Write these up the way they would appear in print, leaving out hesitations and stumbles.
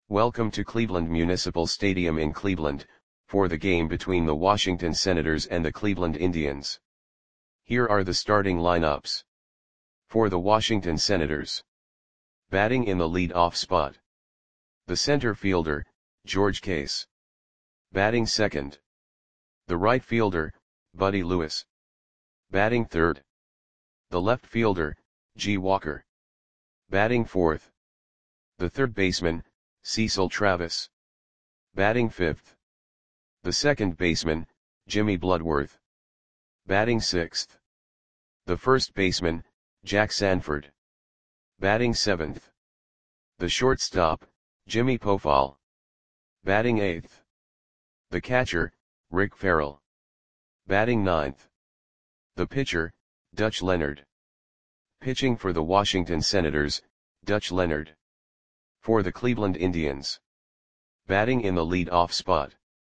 Welcome to Cleveland Municipal Stadium in Cleveland, for the game between the Washington Senators and the Cleveland Indians. Here are the starting lineups. For the Washington Senators. Batting in the lead-off spot. The center fielder, George Case. Batting second. The right fielder, Buddy Lewis. Batting third. The left fielder, G. Walker. Batting fourth. The third baseman, Cecil Travis. Batting fifth. The second baseman, Jimmy Bloodworth. Batting sixth. The first baseman, Jack Sanford. Batting seventh. The shortstop, Jimmy Pofall. Batting eighth. The catcher, Rick Farrell. Batting ninth. The pitcher, Dutch Leonard. Pitching for the Washington Senators, Dutch Leonard. For the Cleveland Indians. Batting in the lead-off spot.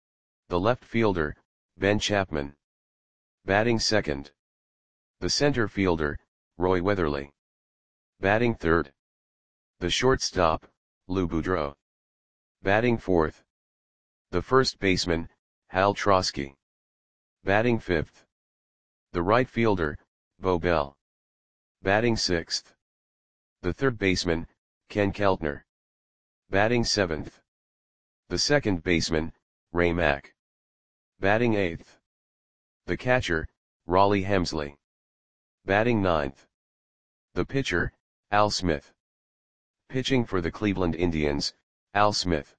The left fielder, Ben Chapman. Batting second. The center fielder, Roy Weatherly. Batting third. The shortstop, Lou Boudreau. Batting fourth. The first baseman, Hal Trosky. Batting fifth. The right fielder, Bo Bell. Batting sixth. The third baseman, Ken Keltner. Batting seventh. The second baseman, Ray Mack. Batting eighth. The catcher, Raleigh Hemsley. Batting ninth. The pitcher, Al Smith. Pitching for the Cleveland Indians, Al Smith.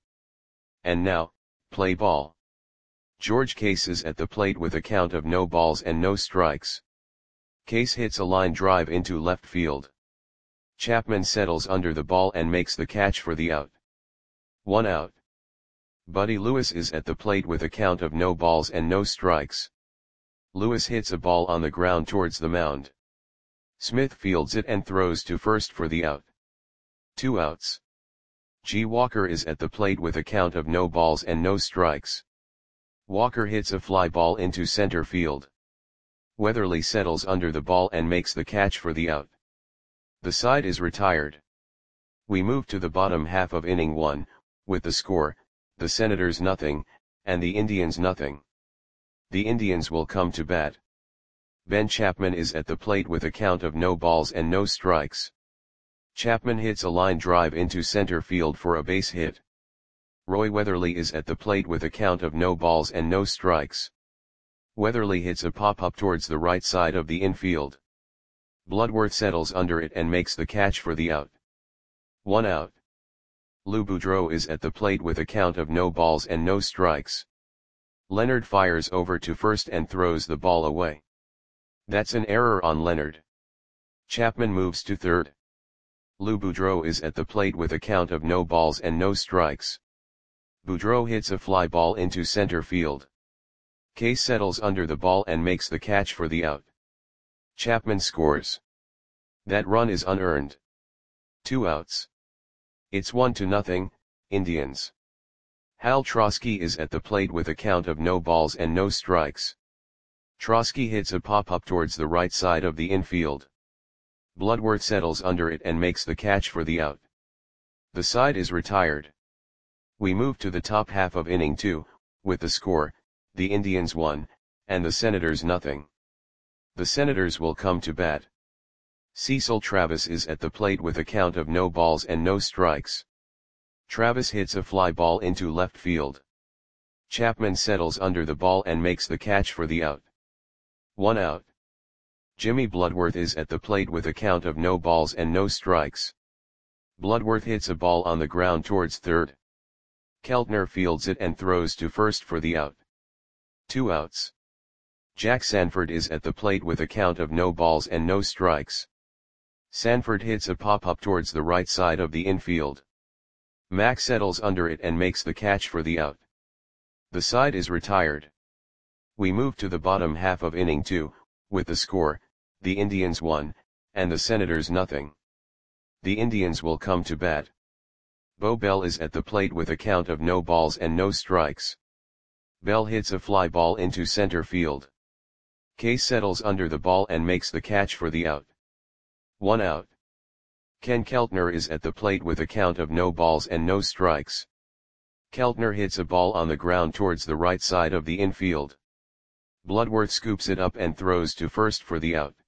And now, play ball. George Case is at the plate with a count of no balls and no strikes. Case hits a line drive into left field. Chapman settles under the ball and makes the catch for the out. 1 out. Buddy Lewis is at the plate with a count of no balls and no strikes. Lewis hits a ball on the ground towards the mound. Smith fields it and throws to first for the out. 2 outs. G. Walker is at the plate with a count of no balls and no strikes. Walker hits a fly ball into center field. Weatherly settles under the ball and makes the catch for the out. The side is retired. We move to the bottom half of inning 1, with the score, the Senators 0, and the Indians 0. The Indians will come to bat. Ben Chapman is at the plate with a count of no balls and no strikes. Chapman hits a line drive into center field for a base hit. Roy Weatherly is at the plate with a count of no balls and no strikes. Weatherly hits a pop-up towards the right side of the infield. Bloodworth settles under it and makes the catch for the out. 1 out. Lou Boudreau is at the plate with a count of no balls and no strikes. Leonard fires over to first and throws the ball away. That's an error on Leonard. Chapman moves to third. Lou Boudreau is at the plate with a count of no balls and no strikes. Boudreau hits a fly ball into center field. Case settles under the ball and makes the catch for the out. Chapman scores. That run is unearned. 2 outs. It's 1-0, Indians. Hal Trosky is at the plate with a count of no balls and no strikes. Trosky hits a pop-up towards the right side of the infield. Bloodworth settles under it and makes the catch for the out. The side is retired. We move to the top half of inning 2, with the score, the Indians 1, and the Senators 0. The Senators will come to bat. Cecil Travis is at the plate with a count of no balls and no strikes. Travis hits a fly ball into left field. Chapman settles under the ball and makes the catch for the out. 1 out. Jimmy Bloodworth is at the plate with a count of no balls and no strikes. Bloodworth hits a ball on the ground towards third. Keltner fields it and throws to first for the out. 2 outs. Jack Sanford is at the plate with a count of no balls and no strikes. Sanford hits a pop-up towards the right side of the infield. Mack settles under it and makes the catch for the out. The side is retired. We move to the bottom half of inning 2, with the score, the Indians 1, and the Senators 0. The Indians will come to bat. Bo Bell is at the plate with a count of no balls and no strikes. Bell hits a fly ball into center field. Case settles under the ball and makes the catch for the out. 1 out. Ken Keltner is at the plate with a count of no balls and no strikes. Keltner hits a ball on the ground towards the right side of the infield. Bloodworth scoops it up and throws to first for the out.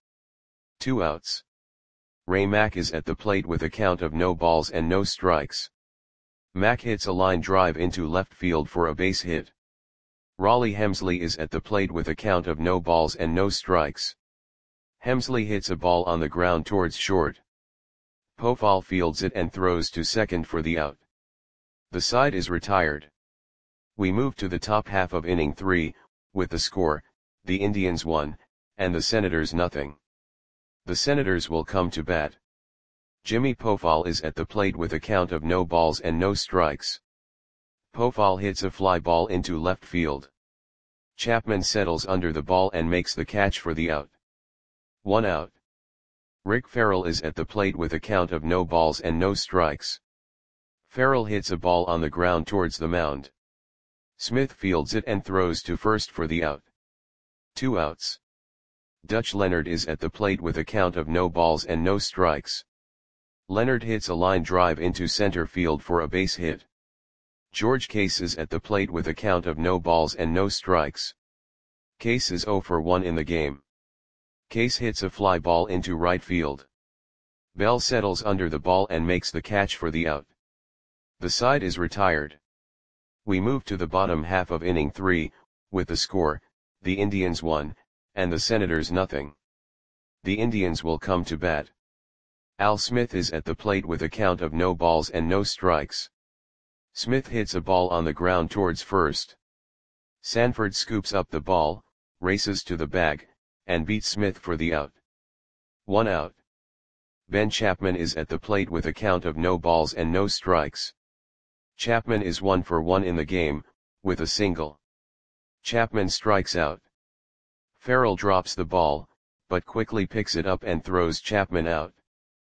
2 outs. Ray Mack is at the plate with a count of no balls and no strikes. Mack hits a line drive into left field for a base hit. Raleigh Hemsley is at the plate with a count of no balls and no strikes. Hemsley hits a ball on the ground towards short. Pofall fields it and throws to second for the out. The side is retired. We move to the top half of inning 3, with the score, the Indians 1, and the Senators nothing. The Senators will come to bat. Jimmy Pofall is at the plate with a count of no balls and no strikes. Pofall hits a fly ball into left field. Chapman settles under the ball and makes the catch for the out. 1 out. Rick Farrell is at the plate with a count of no balls and no strikes. Farrell hits a ball on the ground towards the mound. Smith fields it and throws to first for the out. 2 outs. Dutch Leonard is at the plate with a count of no balls and no strikes. Leonard hits a line drive into center field for a base hit. George Case is at the plate with a count of no balls and no strikes. Case is 0 for 1 in the game. Case hits a fly ball into right field. Bell settles under the ball and makes the catch for the out. The side is retired. We move to the bottom half of inning 3, with the score, the Indians 1, and the Senators nothing. The Indians will come to bat. Al Smith is at the plate with a count of no balls and no strikes. Smith hits a ball on the ground towards first. Sanford scoops up the ball, races to the bag, and beats Smith for the out. 1 out. Ben Chapman is at the plate with a count of no balls and no strikes. Chapman is 1 for 1 in the game, with a single. Chapman strikes out. Farrell drops the ball, but quickly picks it up and throws Chapman out.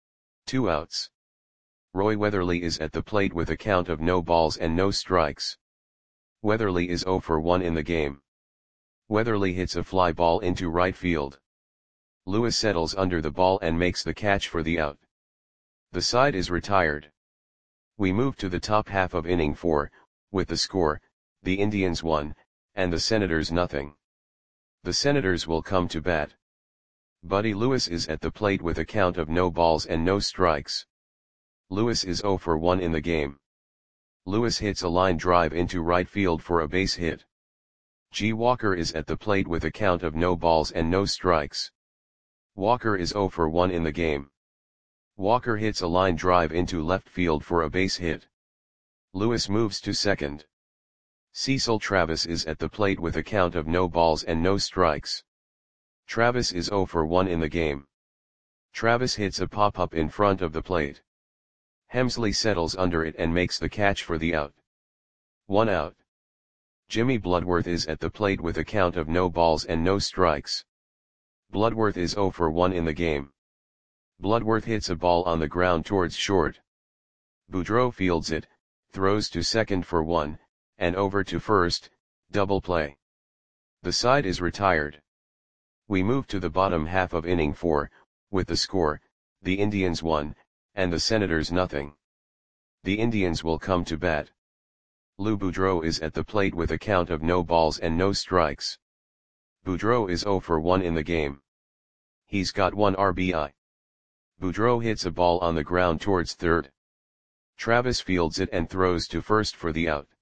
2 outs. Roy Weatherly is at the plate with a count of no balls and no strikes. Weatherly is 0 for 1 in the game. Weatherly hits a fly ball into right field. Lewis settles under the ball and makes the catch for the out. The side is retired. We move to the top half of inning 4, with the score, the Indians 1, and the Senators nothing. The Senators will come to bat. Buddy Lewis is at the plate with a count of no balls and no strikes. Lewis is 0 for 1 in the game. Lewis hits a line drive into right field for a base hit. G. Walker is at the plate with a count of no balls and no strikes. Walker is 0 for 1 in the game. Walker hits a line drive into left field for a base hit. Lewis moves to second. Cecil Travis is at the plate with a count of no balls and no strikes. Travis is 0 for 1 in the game. Travis hits a pop-up in front of the plate. Hemsley settles under it and makes the catch for the out. 1 out. Jimmy Bloodworth is at the plate with a count of no balls and no strikes. Bloodworth is 0 for 1 in the game. Bloodworth hits a ball on the ground towards short. Boudreau fields it, throws to second for 1, and over to first, double play. The side is retired. We move to the bottom half of inning 4, with the score, the Indians 1, and the Senators nothing. The Indians will come to bat. Lou Boudreau is at the plate with a count of no balls and no strikes. Boudreau is 0 for 1 in the game. He's got 1 RBI. Boudreau hits a ball on the ground towards third. Travis fields it and throws to first for the out.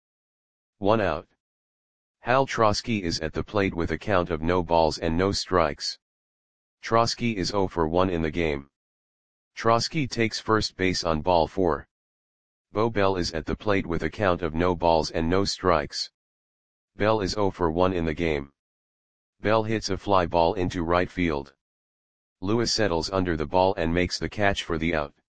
1 out. Hal Trosky is at the plate with a count of no balls and no strikes. Trosky is 0 for 1 in the game. Trosky takes first base on ball 4. Bo Bell is at the plate with a count of no balls and no strikes. Bell is 0 for 1 in the game. Bell hits a fly ball into right field. Lewis settles under the ball and makes the catch for the out.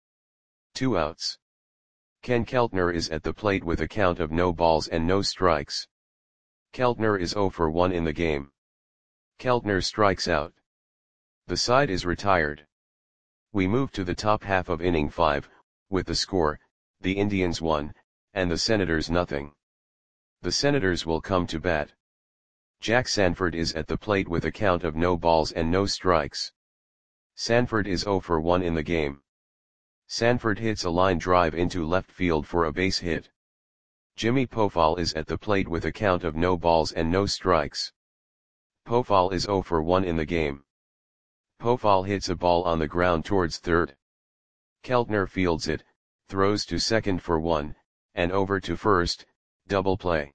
2 outs. Ken Keltner is at the plate with a count of no balls and no strikes. Keltner is 0 for 1 in the game. Keltner strikes out. The side is retired. We move to the top half of inning 5, with the score, the Indians 1, and the Senators nothing. The Senators will come to bat. Jack Sanford is at the plate with a count of no balls and no strikes. Sanford is 0 for 1 in the game. Sanford hits a line drive into left field for a base hit. Jimmy Pofall is at the plate with a count of no balls and no strikes. Pofall is 0 for 1 in the game. Pofall hits a ball on the ground towards third. Keltner fields it, throws to second for 1, and over to first, double play.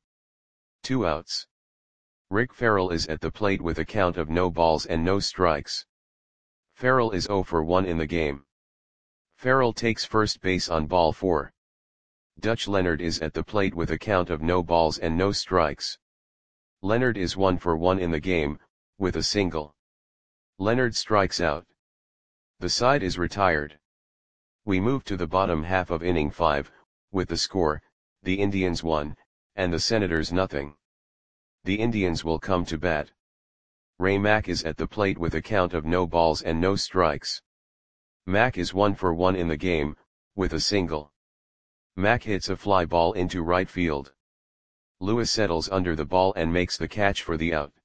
2 outs. Rick Farrell is at the plate with a count of no balls and no strikes. Farrell is 0 for 1 in the game. Farrell takes first base on ball 4. Dutch Leonard is at the plate with a count of no balls and no strikes. Leonard is 1 for 1 in the game, with a single. Leonard strikes out. The side is retired. We move to the bottom half of inning 5, with the score, the Indians 1, and the Senators nothing. The Indians will come to bat. Ray Mack is at the plate with a count of no balls and no strikes. Mack is 1 for 1 in the game, with a single. Mack hits a fly ball into right field. Lewis settles under the ball and makes the catch for the out.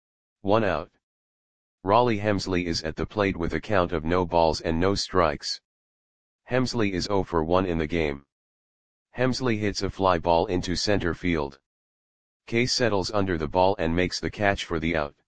1 out. Raleigh Hemsley is at the plate with a count of no balls and no strikes. Hemsley is 0 for 1 in the game. Hemsley hits a fly ball into center field. Case settles under the ball and makes the catch for the out.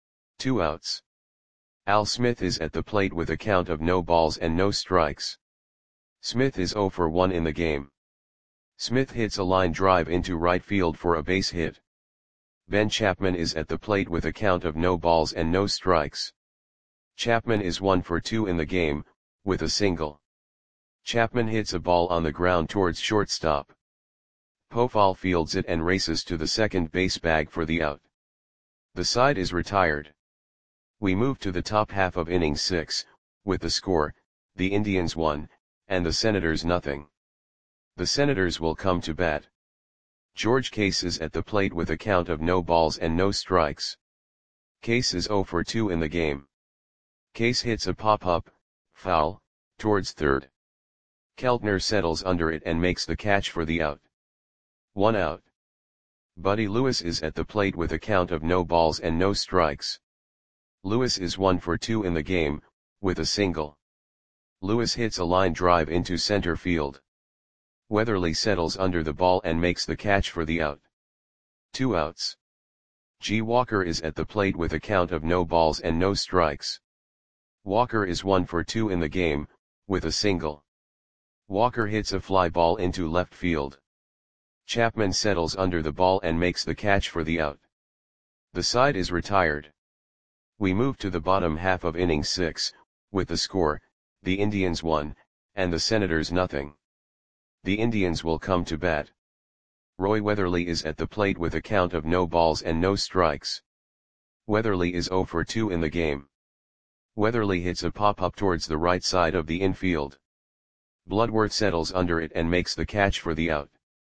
2 outs. Al Smith is at the plate with a count of no balls and no strikes. Smith is 0 for 1 in the game. Smith hits a line drive into right field for a base hit. Ben Chapman is at the plate with a count of no balls and no strikes. Chapman is 1 for 2 in the game, with a single. Chapman hits a ball on the ground towards shortstop. Pofall fields it and races to the second base bag for the out. The side is retired. We move to the top half of inning 6, with the score, the Indians 1, and the Senators nothing. The Senators will come to bat. George Case is at the plate with a count of no balls and no strikes. Case is 0 for 2 in the game. Case hits a pop-up, foul, towards third. Keltner settles under it and makes the catch for the out. 1 out. Buddy Lewis is at the plate with a count of no balls and no strikes. Lewis is 1 for 2 in the game, with a single. Lewis hits a line drive into center field. Weatherly settles under the ball and makes the catch for the out. 2 outs. G. Walker is at the plate with a count of no balls and no strikes. Walker is 1 for 2 in the game, with a single. Walker hits a fly ball into left field. Chapman settles under the ball and makes the catch for the out. The side is retired. We move to the bottom half of inning 6, with the score, the Indians 1, and the Senators nothing. The Indians will come to bat. Roy Weatherly is at the plate with a count of no balls and no strikes. Weatherly is 0 for 2 in the game. Weatherly hits a pop-up towards the right side of the infield. Bloodworth settles under it and makes the catch for the out.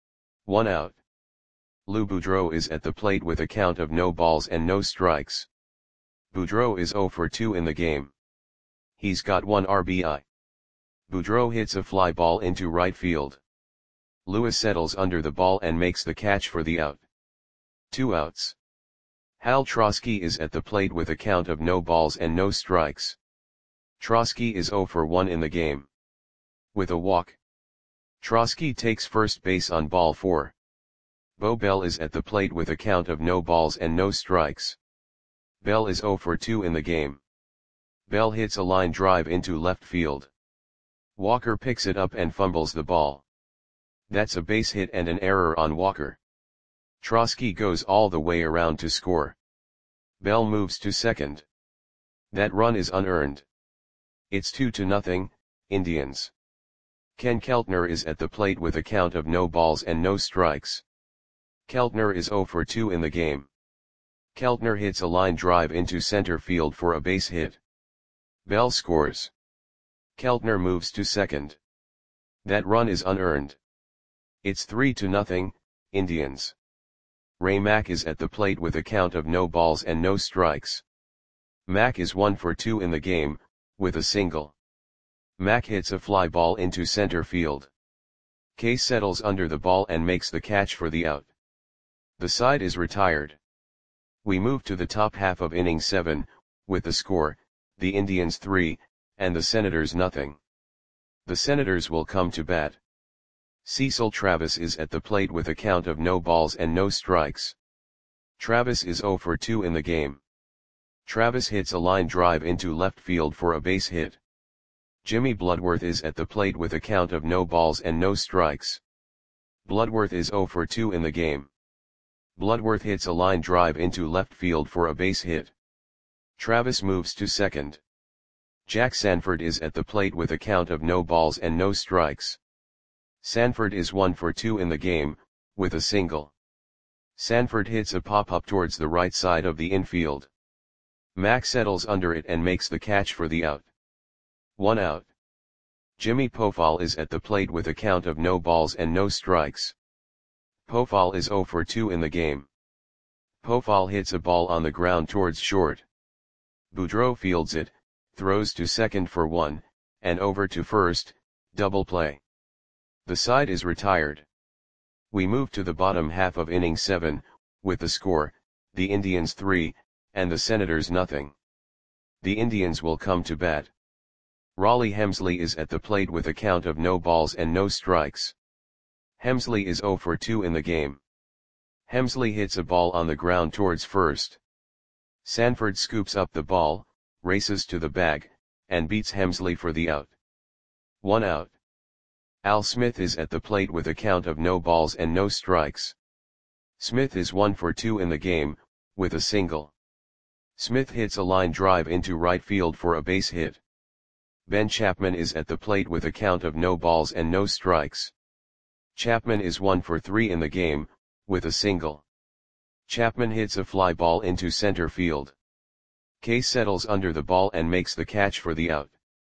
1 out. Lou Boudreau is at the plate with a count of no balls and no strikes. Boudreau is 0 for 2 in the game. He's got 1 RBI. Boudreau hits a fly ball into right field. Lewis settles under the ball and makes the catch for the out. 2 outs. Hal Trosky is at the plate with a count of no balls and no strikes. Trosky is 0 for 1 in the game. With a walk. Trosky takes first base on ball 4. Bo Bell is at the plate with a count of no balls and no strikes. Bell is 0 for 2 in the game. Bell hits a line drive into left field. Walker picks it up and fumbles the ball. That's a base hit and an error on Walker. Trosky goes all the way around to score. Bell moves to second. That run is unearned. It's 2-0, Indians. Ken Keltner is at the plate with a count of no balls and no strikes. Keltner is 0 for 2 in the game. Keltner hits a line drive into center field for a base hit. Bell scores. Keltner moves to second. That run is unearned. It's 3-0, Indians. Ray Mack is at the plate with a count of no balls and no strikes. Mack is 1 for 2 in the game, with a single. Mack hits a fly ball into center field. Case settles under the ball and makes the catch for the out. The side is retired. We move to the top half of inning 7, with the score, the Indians 3, and the Senators nothing. The Senators will come to bat. Cecil Travis is at the plate with a count of no balls and no strikes. Travis is 0 for 2 in the game. Travis hits a line drive into left field for a base hit. Jimmy Bloodworth is at the plate with a count of no balls and no strikes. Bloodworth is 0 for 2 in the game. Bloodworth hits a line drive into left field for a base hit. Travis moves to second. Jack Sanford is at the plate with a count of no balls and no strikes. Sanford is 1 for 2 in the game, with a single. Sanford hits a pop-up towards the right side of the infield. Mack settles under it and makes the catch for the out. 1 out. Jimmy Pofall is at the plate with a count of no balls and no strikes. Pofall is 0 for 2 in the game. Pofall hits a ball on the ground towards short. Boudreau fields it, throws to second for 1, and over to first, double play. The side is retired. We move to the bottom half of inning 7, with the score, the Indians 3, and the Senators nothing. The Indians will come to bat. Raleigh Hemsley is at the plate with a count of no balls and no strikes. Hemsley is 0 for 2 in the game. Hemsley hits a ball on the ground towards first. Sanford scoops up the ball, races to the bag, and beats Hemsley for the out. 1 out. Al Smith is at the plate with a count of no balls and no strikes. Smith is 1 for 2 in the game, with a single. Smith hits a line drive into right field for a base hit. Ben Chapman is at the plate with a count of no balls and no strikes. Chapman is 1 for 3 in the game, with a single. Chapman hits a fly ball into center field. Case settles under the ball and makes the catch for the out.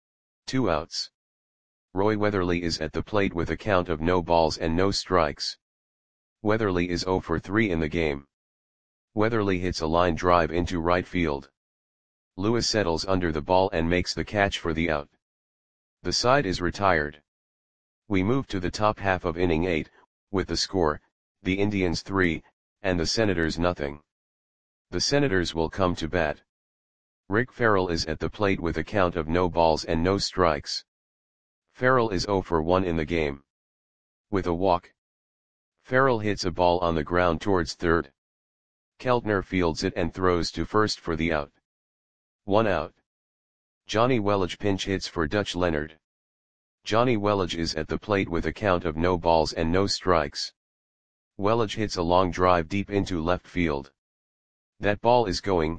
2 outs. Roy Weatherly is at the plate with a count of no balls and no strikes. Weatherly is 0 for 3 in the game. Weatherly hits a line drive into right field. Lewis settles under the ball and makes the catch for the out. The side is retired. We move to the top half of inning 8, with the score, the Indians 3, and the Senators nothing. The Senators will come to bat. Rick Farrell is at the plate with a count of no balls and no strikes. Farrell is 0 for 1 in the game. With a walk. Farrell hits a ball on the ground towards third. Keltner fields it and throws to first for the out. 1 out. Johnny Welage pinch hits for Dutch Leonard. Johnny Welage is at the plate with a count of no balls and no strikes. Welage hits a long drive deep into left field. That ball is gone.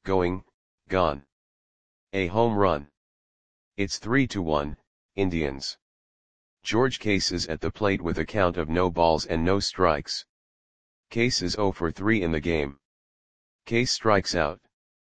A home run. It's 3-1, Indians. George Case is at the plate with a count of no balls and no strikes. Case is 0 for 3 in the game. Case strikes out.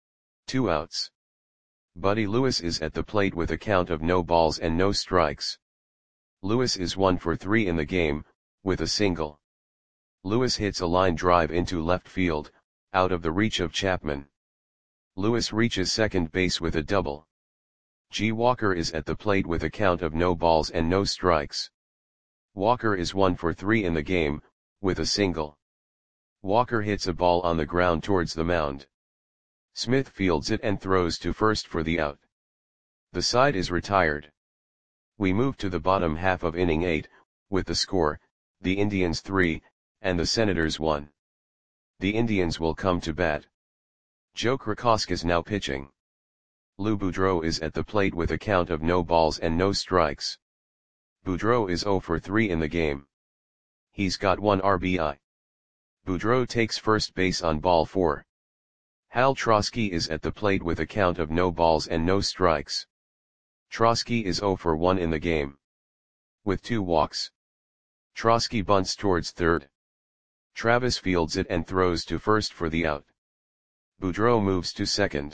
2 outs. Buddy Lewis is at the plate with a count of no balls and no strikes. Lewis is 1 for 3 in the game, with a single. Lewis hits a line drive into left field, out of the reach of Chapman. Lewis reaches second base with a double. G. Walker is at the plate with a count of no balls and no strikes. Walker is 1 for 3 in the game, with a single. Walker hits a ball on the ground towards the mound. Smith fields it and throws to first for the out. The side is retired. We move to the bottom half of inning 8, with the score, the Indians 3, and the Senators 1. The Indians will come to bat. Joe Krakowski is now pitching. Lou Boudreau is at the plate with a count of no balls and no strikes. Boudreau is 0 for 3 in the game. He's got 1 RBI. Boudreau takes first base on ball 4. Hal Trosky is at the plate with a count of no balls and no strikes. Trosky is 0 for 1 in the game. With 2 walks. Trosky bunts towards third. Travis fields it and throws to first for the out. Boudreau moves to second.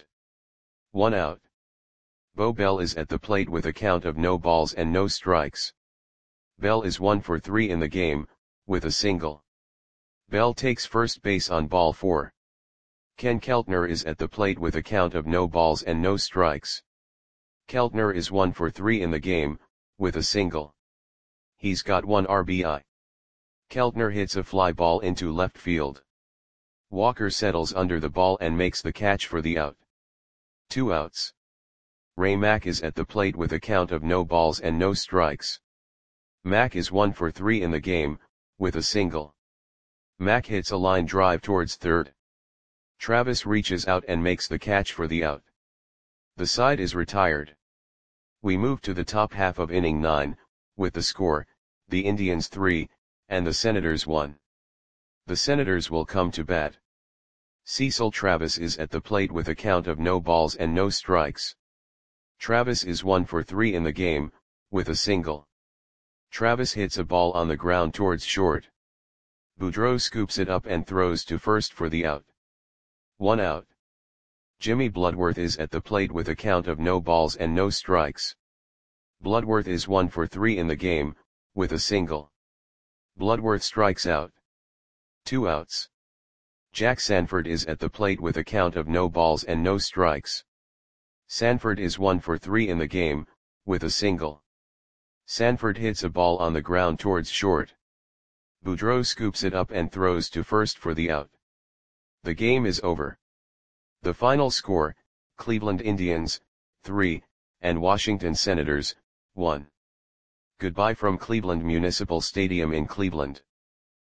1 out. Bo Bell is at the plate with a count of no balls and no strikes. Bell is 1 for 3 in the game, with a single. Bell takes first base on ball 4. Ken Keltner is at the plate with a count of no balls and no strikes. Keltner is 1 for 3 in the game, with a single. He's got 1 RBI. Keltner hits a fly ball into left field. Walker settles under the ball and makes the catch for the out. 2 outs. Ray Mack is at the plate with a count of no balls and no strikes. Mack is 1 for 3 in the game, with a single. Mack hits a line drive towards third. Travis reaches out and makes the catch for the out. The side is retired. We move to the top half of inning 9, with the score, the Indians 3, and the Senators 1. The Senators will come to bat. Cecil Travis is at the plate with a count of no balls and no strikes. Travis is 1 for 3 in the game, with a single. Travis hits a ball on the ground towards short. Boudreau scoops it up and throws to first for the out. 1 out. Jimmy Bloodworth is at the plate with a count of no balls and no strikes. Bloodworth is 1 for 3 in the game, with a single. Bloodworth strikes out. 2 outs. Jack Sanford is at the plate with a count of no balls and no strikes. Sanford is 1 for 3 in the game, with a single. Sanford hits a ball on the ground towards short. Boudreau scoops it up and throws to first for the out. The game is over. The final score, Cleveland Indians, 3, and Washington Senators, 1. Goodbye from Cleveland Municipal Stadium in Cleveland.